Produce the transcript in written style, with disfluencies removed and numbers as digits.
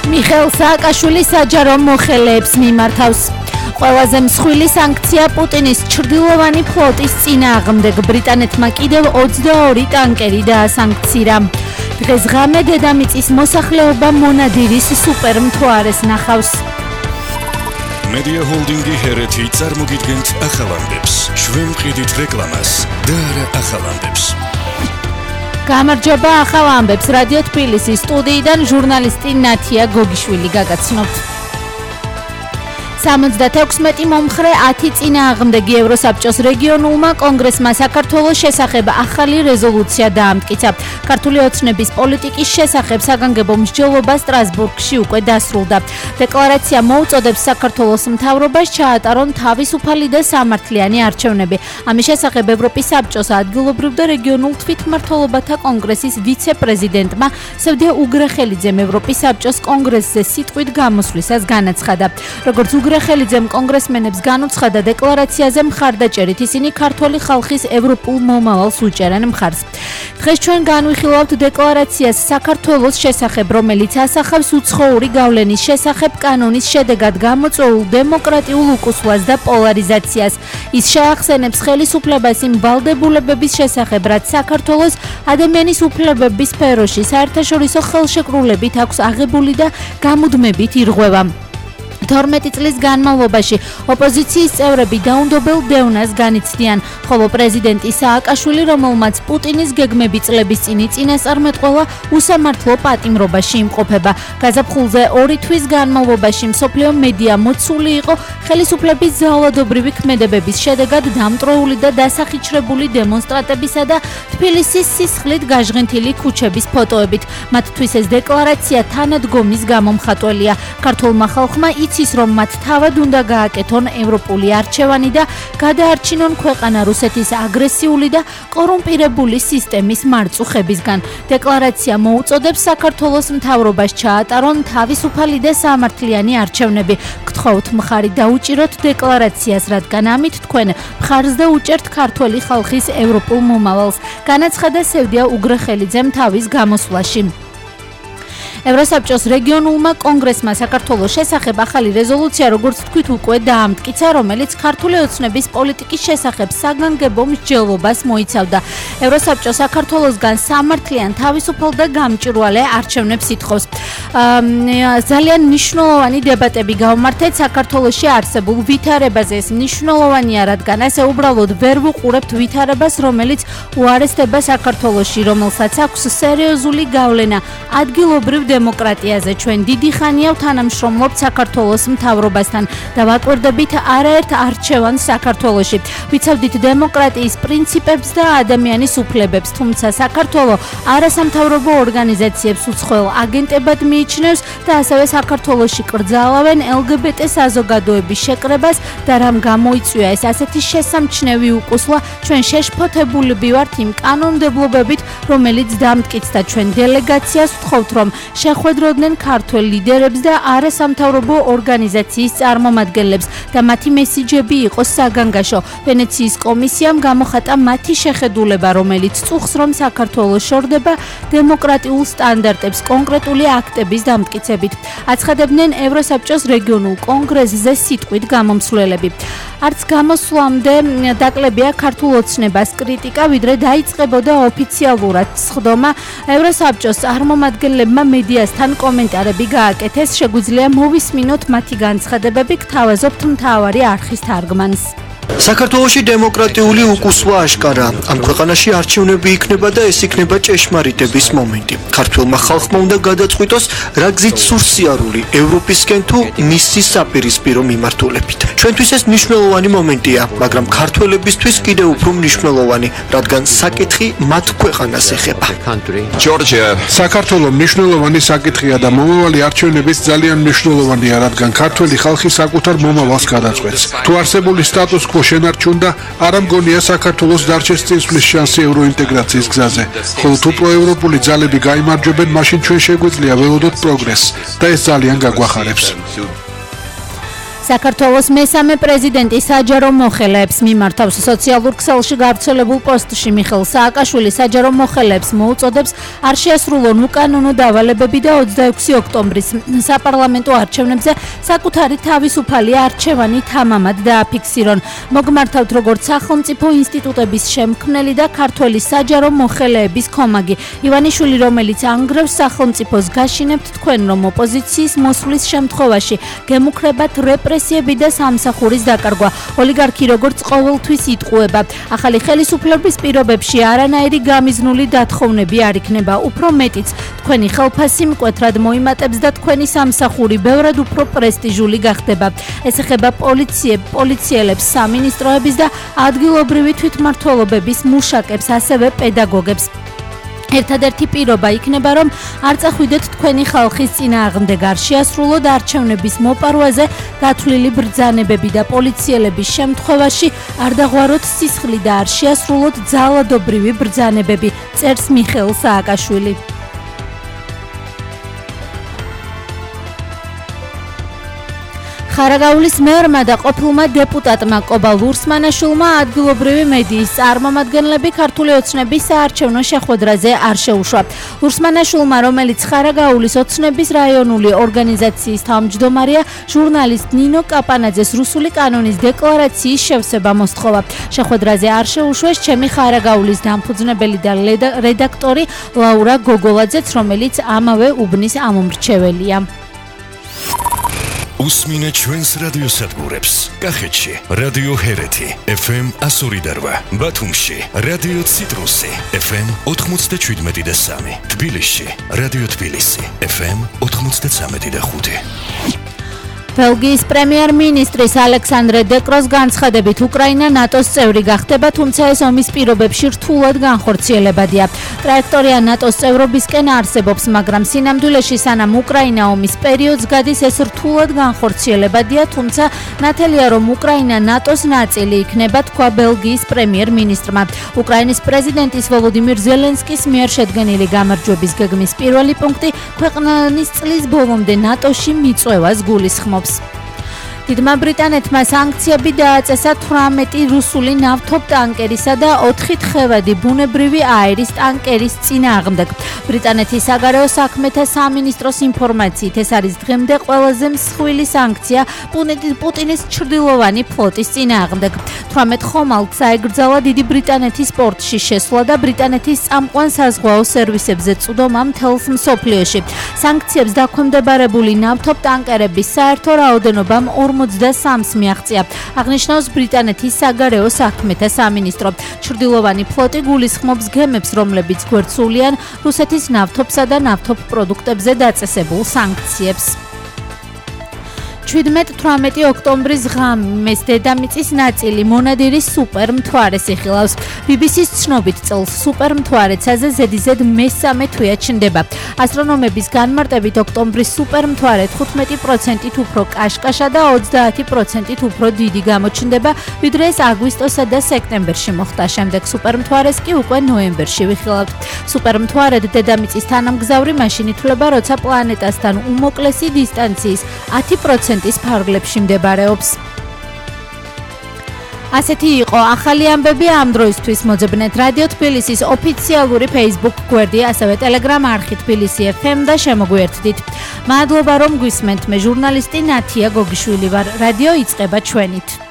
მიხეილ სააკაშვილი საჯარო მოხელეებს მიმართავს. ყველაზე მსხვილი სანქცია პუტინის ჩრდილოვანი ფლოტის წინააღმდეგ. ბრიტანეთმა კიდევ 22 ტანკერი დაასანქცირა. დღეს ღამე დედამიწის მოსახლეობა მონადირის სუპერმთვარეს ნახავს. Media Holdingi ჰერეთი წარმოგიდგენთ ახალამდებს. შვენყიდით რეკლამას და არა ახალამდებს. გამარჯობა ახალამდებს რადიო თბილისის სტუდიიდან ჟურნალისტი ნათია გოგიშვილი გაგაცნობთ. 76 მომხრე 10 წინააღმდეგი ევროსაბჭოს რეგიონულმა კონგრესმა საქართველოს შესახებ ახალი რეზოლუცია დაამტკიცა. ქართული ოცნების პოლიტიკის შესახებ საგანგებო მსჯელობა სტრასბურგში უკვე დასრულდა. დეკლარაცია მოუწოდებს საქართველოს მთავრობას ჩაატარონ თავისუფალი და სამართლიანი არჩევნები. ამის შესახებ ევროპის საბჭოს ადგილობრივ და რეგიონულ თვითმმართველობათა კონგრესის ვიცე-პრეზიდენტმა სევდია უგრეხელიძემ ევროპის საბჭოს კონგრესზე სიტყვით გამოსვლისას განაცხადა. როგორც უგრეხელიძემ კონგრესმენებს განუცხადა დეკლარაციაზე მხარდაჭერით ისინი ქართული ხალხის ევროპულ მომავალს უჭერენ მხარს. დღეს ჩვენ განვიხილავთ დეკლარაციას საქართველოს შესახებ, რომელიც ასახავს უცხოური გავლენის შესახებ კანონის შედეგად გამოწვეულ დემოკრატიულ უკუსვლას და პოლარიზაციას. ის შეახსენებს ხელისუფლებას იმ ვალდებულებების შესახებ, რაც საქართველოს ადამიანის უფლებების სფეროში საერთაშორისო ხელშეკრულებით აქვს აღებული და გამუდმებით ირღვევა. 12 წლის განმავლობაში ოპოზიციის წევრები დაუნდობელ დევნას განიცდიან, ხოლო პრეზიდენტი სააკაშვილი, რომელმაც პუტინის გეგმები წლების წინ წინასწარმეტყველა, უსამართლო პატიმრობაში იმყოფება. გაზაფხულზე 2 თვის განმავლობაში მსოფლიო მედია მოცული იყო ხელისუფლების ძალადობრივი ქმედებების შედეგად დამტვრეული და დასახიჩრებული დემონსტრანტებისა და თბილისის სისხლით გაჟღენთილი ქუჩების ფოტოებით. მათთვის ეს დეკლარაცია თანადგომის გამომხატველია. ქართულმა ხალხმა იცის, რომ მათ თავად უნდა გააკეთონ ევროპული არჩევანი და გადაარჩინონ ქვეყანა რუსეთის აგრესიული და კორუმპირებული სისტემის მარწუხებისგან. დეკლარაცია მოუწოდებს საქართველოს მთავრობას ჩაატარონ თავისუფალი და სამართლიანი არჩევნები. გთხოვთ მხარი დაუჭიროთ დეკლარაციას, რადგან ამით თქვენ მხარს დაუჭერთ ქართველი ხალხის ევროპულ მომავალს, განაცხადა სევდია უგრეხელიძემ თავის გამოსვლაში. ევროსაბჭოს რეგიონულმა კონგრესმა საქართველოს შესახებ ახალი რეზოლუცია, როგორც თქვით, უკვე დაამტკიცა, რომელიც ქართული ოცნების პოლიტიკის შესახებ საგანგებო მსჯელობას მოიცავდა. ევროსაბჭო საქართველოსგან სამართლიან, თავისუფალ და გამჭვირვალე არჩევნებს ითხოვს. ძალიან მნიშვნელოვანი დებატები გავმართეთ საქართველოში არსებულ ვითარებაზე. ეს მნიშვნელოვანია, რადგან ასე უბრალოდ ვერ ვუყურებთ ვითარებას, რომელიც უარესდება საქართველოში, რომელსაც აქვს სერიოზული გავლენა ადგილობრივ დემოკრატიაზე. ჩვენ დიდი ხანია თანამშრომლობთ საქართველოს მთავრობასთან და ვაკვირდებით არაერთ არჩევანს საქართველოში. ვიცავდით დემოკრატიის პრინციპებს და ადამიანის უფლებებს, თუმცა საქართველო არასამთავრობო ორგანიზაციებს უცხოელ აგენტებად მიიჩნევს და ასევე საქართველოში კრძალავენ LGBT საზოგადოების შეკრებას და რამ გამოიწვია ეს ასეთი შესამჩნევი უკუსლა, ჩვენ შეშფოთებულები ვართ იმ კანონმდებლობებით, რომელიც დამტკიცდა ჩვენ დელეგაციას. ვთხოვთ, რომ შეხვედროდნენ ქართველ ლიდერებს და არასამთავრობო ორგანიზაციის წარმომადგენლებს და მათი მესიჯები იყო საგანგაშო. ვენეციის კომისიამ გამოხატა მათი შეხედულება, რომელიც წუხს, რომ საქართველოს შორდება დემოკრატიულ სტანდარტებს კონკრეტული აქტების დამტკიცებით. აცხადებდნენ ევროსაბჭოს რეგიონულ კონგრესზე სიტყვით გამომცვლელები. არც გამოსვლამდე დაკლებია ქართულ ოცნებას კრიტიკა, ვიდრე დაიწყებოდა ოფიციალურად სხდომა. ევროსაბჭოს წარმომადგენლებმა მედიასთან კომენტარები გააკეთეს, შეგვიძლია მოვისმინოთ მათი განცხადებები, გთავაზობთ მთავარი არხის თარგმანს. საქართველოში დემოკრატიული უკუსვა აშკარა. ამ ქვეყანაში არჩევნები იქნება და ეს იქნება ჭეშმარიტების მომენტი. ქართველმა ხალხმა უნდა გადაწყვიტოს, რა გზით სურს სიარული, ევროპისკენ თუ მისი საპირისპირო მიმართულებით. ჩვენთვის ეს მნიშვნელოვანი მომენტია, მაგრამ ქართველებისთვის კიდევ უფრო მნიშვნელოვანი, რადგან საკითხი მათ ქვეყანას ეხება. საქართველოს მნიშვნელოვანი საკითხია და მომავალი არჩევნების ძალიან მნიშვნელოვანია, რადგან ქართველი ხალხი საკუთარ მომავალს გადაწყვეტს. თუ არსებული სტატუს quo შენარჩუნდა, არ ამგონია საქართველოს დარჩეს წინსვლის შანსი ევროინტეგრაციის გზაზე. ხოლო თუ პროევროპული ძალები გაიმარჯვებენ, მაშინ ჩვენ შეგვიძლია ველოდოთ პროგრესს და ეს ძალიან გაგვახარებს. საქართველოს მესამე პრეზიდენტი საჯარო მოხელეებს მიმართავს სოციალურ ქსელში გავრცელებულ პოსტში მიხეილ სააკაშვილი საჯარო მოხელეებს მოუწოდებს არ შეასრულონ უკანონო დავალებები და 26 ოქტომბრის საპარლამენტო არჩევნებზე საკუთარი თავისუფალი არჩევანი თამამად დააფიქსირონ. მოგმართავთ როგორც სახელმწიფო ინსტიტუტების შემქმნელი და ქართველი საჯარო მოხელეების კომაგი ივანიშვილი, რომელიც ანგრევს სახელმწიფოს გაშინებთ თქვენ, რომ ოპოზიციის მოსვლის შემთხვევაში გემუქრებათ რეპრესიები და სამსახურის დაკარგვა. ოლიგარქი როგორც ყოველთვის იტყუება, ახალი ხელისუფლების პირობებში არანაირი გამიზნული დათხოვნები არ იქნება, უფრო მეტიც თქვენი ხელფასი მკვეთრად მოიმატებს და თქვენი სამსახური ბევრად უფრო პრესტიჟული გახდება. ეს ეხება პოლიციელებს, სამინისტროების და ადგილობრივი თვითმმართველობების მუშაკებს, ასევე პედაგოგებს. ერთადერთი პირობა იქნება, რომ არ წახვიდეთ თქვენი ხალხის წინააღმდეგ, არ შეასრულოთ არჩევნების მოპარვაზე გათვლილი ბრძანებები და პოლიციელების შემთხვევაში არ დაღვაროთ სისხლი და არ შეასრულოთ ძალადობრივი ბრძანებები, წერს მიხეილ სააკაშვილი. ხარაგაულის მერმა და ყოფილმა დეპუტატმა კობა ლურსმანაშვილმა ადგილობრივი მედიის წარმომადგენლები ქართული ოცნების საარჩევნო შეხვედრაზე არ შეუშვა. ლურსმანაშვილმა, რომელიც ხარაგაულის ოცნების რაიონული ორგანიზაციის თავმჯდომარეა, ჟურნალისტ ნინო კაპანაძეს რუსული კანონის დეკლარაციის შევსება მოსთხოვა. შეხვედრაზე არ შეუშვეს ჩემი ხარაგაულის დამფუძნებელი და რედაქტორი ლაურა გოგოლაძეც, რომელიც ამავე უბნის ამომრჩეველია. უსმინეთ ჩვენს რადიოსადგურებს. კახეთში რადიო ჰერეთი FM 102.8, ბათუმში რადიო ციტრუსი FM 97.3, თბილისში რადიო თბილისი FM 93.5. ბელგიის პრემიერ-მინისტრის ალექსანდრე დეკროს განცხადებით, უკრაინა ნატოს წევრი გახდება, თუმცა ეს ომის პირობებში რთულად განხორციელებადია. ტრაექტორია ნატოს წევრობისკენ არსებობს, მაგრამ სინამდვილეში სანამ უკრაინა ომის პერიოდს გადის, ეს რთულად განხორციელებადია, თუმცა ნათელია, რომ უკრაინა ნატოს ნაწილი იქნება, თქვა ბელგიის პრემიერ-მინისტრმა. უკრაინის პრეზიდენტის ვოლოდიმირ ზელენსკის მიერ შედგენილი გამარჯვების გეგმის პირველი პუნქტი ქვეყნის წლის ბოლომდე ნატოში მიწვევას გულისხმობს. დიდმა ბრიტანეთმა სანქციები დააწესა 18 რუსული ნავთობტანკერისა და 4 თხევადი ბუნებრივი აირის ტანკერის წინააღმდეგ. ბრიტანეთის საგარეო საქმეთა სამინისტროს ინფორმაციით, ეს არის დღემდე ყველაზე მსხვილი სანქცია პუტინის ჩრდილოვანი ფლოტის წინააღმდეგ. 18 ხომალდს აეგრძალა დიდი ბრიტანეთის პორტში შესვლა და ბრიტანეთის წამყვან საზღვაო სერვისებზე წვდომა მთელს მსოფლიოში. სანქციებს დაქვემდებარებული ნავთობტანკერების საერთო რაოდენობამ 43-ს მიაღწია, აღნიშნავს ბრიტანეთის საგარეო საქმეთა სამინისტრო. ჩრდილოვანი ფლოტი გულისხმობს გემებს, რომლებიც გვერდსულიან რუსეთის ნავთობსა და ნავთობ პროდუქტებზე დაწესებულ სანქციებს. 17-18 ოქტომბრის ღამეს დედამიწის ნაწილი მონადირის სუპერ მთვარეს იხილავს. BBC-ს ცნობით წელს სუპერ მთვარეცაზე ზედიზედ მესამე თვეა ჩნდება. ასტრონომების განმარტებით ოქტომბრის სუპერ მთვარე 15%-ით უფრო კაშკაშა და 30%-ით უფრო დიდი გამოჩნდება, ვიდრე ეს აგვისტოსა და სექტემბერში მოხდა. შემდეგ სუპერ მთვარეს კი უკვე ნოემბერში ვიხილავთ. სუპერ მთვარედ დედამიწის თანამგზავრი მაშინ ითვლება, როცა პლანეტასთან უმოკლესი დისტანციის 10% ფარგლებში მდებარეობს. ასეთი იყო ახალი ამბები ამ დროისთვის. მოძებნეთ რადიო თბილისის ოფიციალური Facebook გვერდი, ასევე Telegram არხი თბილისი FM და შემოგვიერთდით. მადლობა რომ გვისმენთ. მე ჟურნალისტი ნათია გოგიშვილი ვარ. რადიო იწყება ჩვენით.